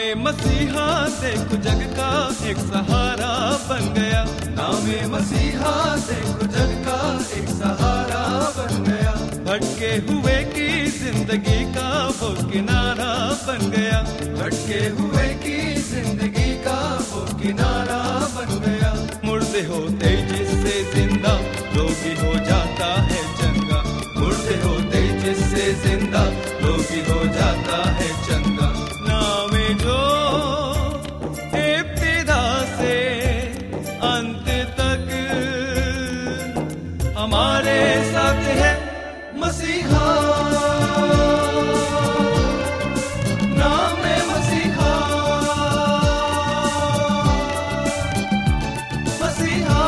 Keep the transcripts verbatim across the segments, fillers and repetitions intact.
मसीहा देखो जग का एक सहारा बन गया। नामे मसीहा देखो जग का एक सहारा बन गया। भटके हुए की जिंदगी का वो किनारा बन गया। भटके हुए की जिंदगी का वो किनारा बन गया। मुर्दे होते जिससे जिंदा रोगी हो जाता है चंगा। मुर्दे होते जिससे जिंदा रोगी हो जाता है चंगा। नामे जो इब्तिदा से अंत तक हमारे साथ है मसीहा। नामे मसीहा मसीहा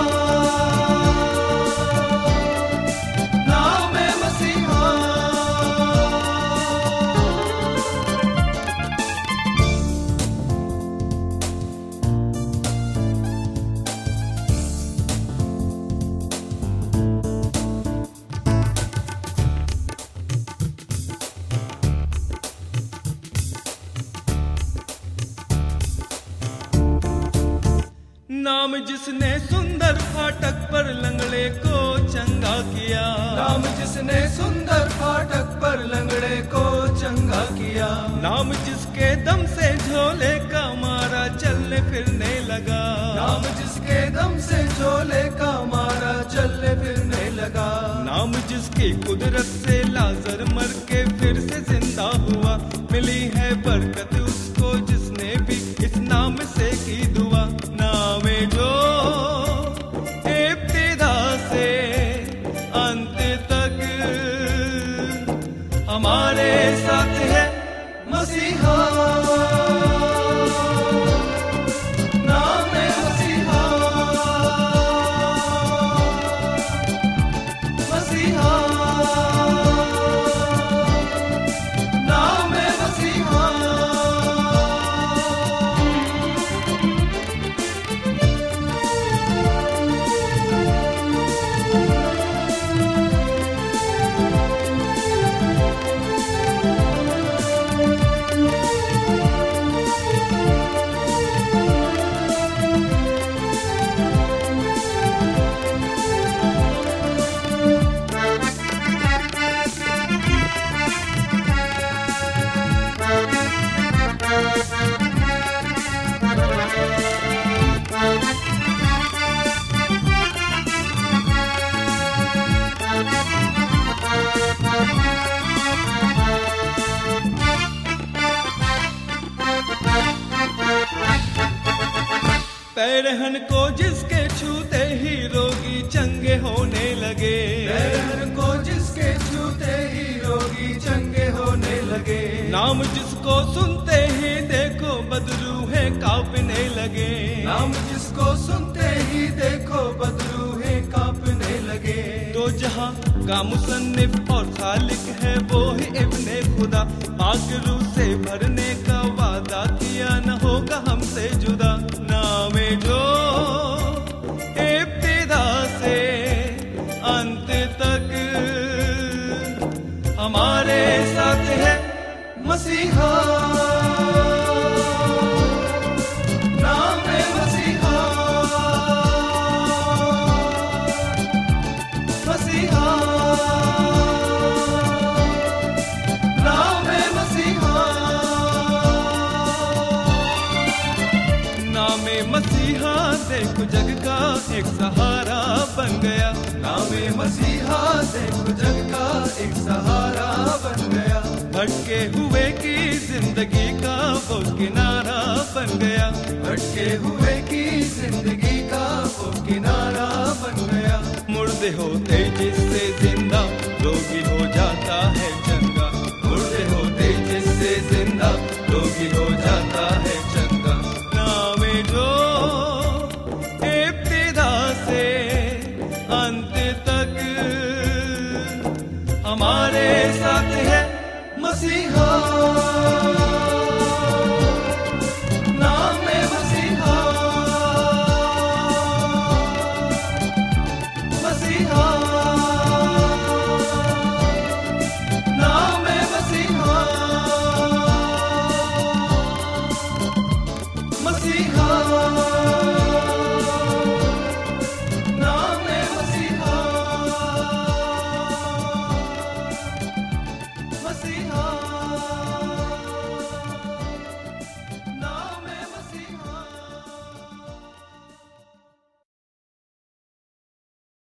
नामे मसीहा। नाम जिसने सुंदर फाटक पर लंगड़े को चंगा किया। नाम जिसने सुंदर फाटक पर लंगड़े को चंगा किया। नाम जिसके दम से झोले का मारा चलने फिरने लगा। नाम जिसके दम से झोले का मारा चलने फिरने लगा। नाम जिसकी कुदरत से लाजर मर के फिर से जिंदा हुआ। मिली है बरकत उसको जिसने भी इस नाम से की दुआ। नामे जो इब्तिदा से अंत तक हमारे साथ है मसीहा। नामे मसीहा मसीहा नामे मसीहा। पैरहन को जिसके छूते ही रोगी चंगे होने लगे। पैरहन को जिसके छूते ही रोगी चंगे होने लगे। नाम जिसको सुनते ही देखो बदरूहे कांपने लगे। नाम जिसको सुनते ही देखो बदरूहे कांपने लगे। तो जहां का मुसन्निफ और खालिक है वो ही इब्ने खुदा। पाक रूह से भरने का वादा किया न होगा हमसे जुदा। नामे जो इब्तिदा से अंत तक हमारे साथ है मसीहा। नामे मसीहा मसीहा नामे मसीहा। नामे मसीहा देखो जग का एक सहारा बन गया। नामे मसीहा देखो जग का एक सहारा बन गया। भटके हुए की जिंदगी का वो किनारा बन गया। भटके हुए की जिंदगी का वो किनारा बन गया। मुर्दे होते जिससे जिंदा रोगी हो जाता है चंगा। मुर्दे होते जिससे जिंदा रोगी हो जाता है चंगा। नामे जो इब्तिदा से अंत तक हमारे साथ है मसीहा। नामे मसीहा मसीहा नामे मसीहा। मसीहा